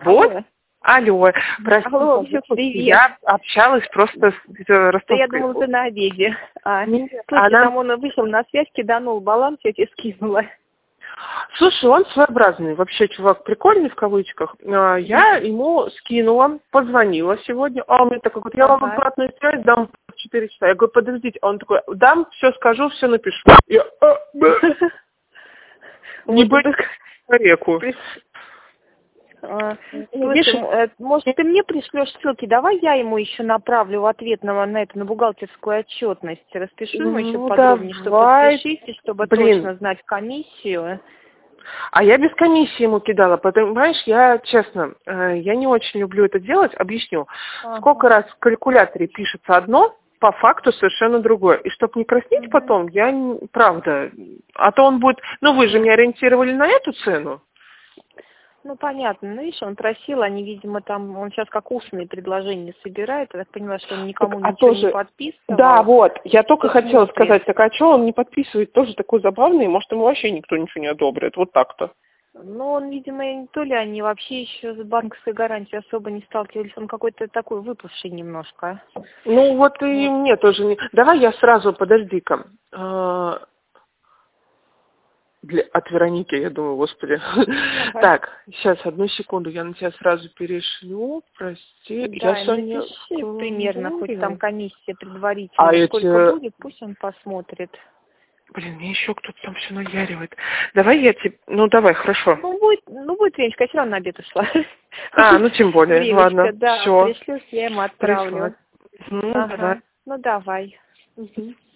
Вот. Алло, простите, Алло, привет. я общалась просто с ростовской. Да я думала, ты на обеде. Нет, Слушай, там он вышел на связь, киданул баланс, я тебе скинула. Слушай, он своеобразный, вообще чувак прикольный в кавычках. Я ему скинула, позвонила сегодня, а он мне такой, вот я вам обратную связь дам в 4 часа. Я говорю, подождите, он такой, дам, все скажу, все напишу. Я, не боюсь реку. Слушай, может, ты мне пришлешь ссылки? Давай я ему еще направлю в ответ на эту, на бухгалтерскую отчетность. Распишу ему еще подробнее, что подпишите, чтобы точно знать комиссию. А я без комиссии ему кидала, понимаешь, я честно, я не очень люблю это делать, объясню. Сколько раз в калькуляторе пишется одно, по факту совершенно другое. И чтобы не краснеть потом, я, правда, а то он будет, ну вы же меня ориентировали на эту цену. Ну, понятно. Ну, видишь, он просил, они, видимо, там, он сейчас как устные предложения собирает, я так понимаю, что он никому ничего не подписывал. Да, вот, я только хотела сказать, так а что он не подписывает, тоже такой забавный, может, ему вообще никто ничего не одобрит, вот так-то. Ну, он, видимо, то ли они вообще еще с банковской гарантией особо не сталкивались, он какой-то такой выпавший немножко. Ну, вот и мне тоже не... Давай я сразу, подожди-ка. От Вероники, я думаю, господи. Так, сейчас, одну секунду, я на тебя сразу перешлю, прости. Да, напиши примерно, хоть там комиссия предварительно, сколько будет, пусть он посмотрит. Блин, мне еще кто-то там все наяривает. Давай я тебе... Ну, давай, хорошо. Ну, будет времечко, я все равно на обед ушла. Ну, тем более, времечко, ладно, да, все. пришлю, я ему отправлю. Давай. Ну, давай.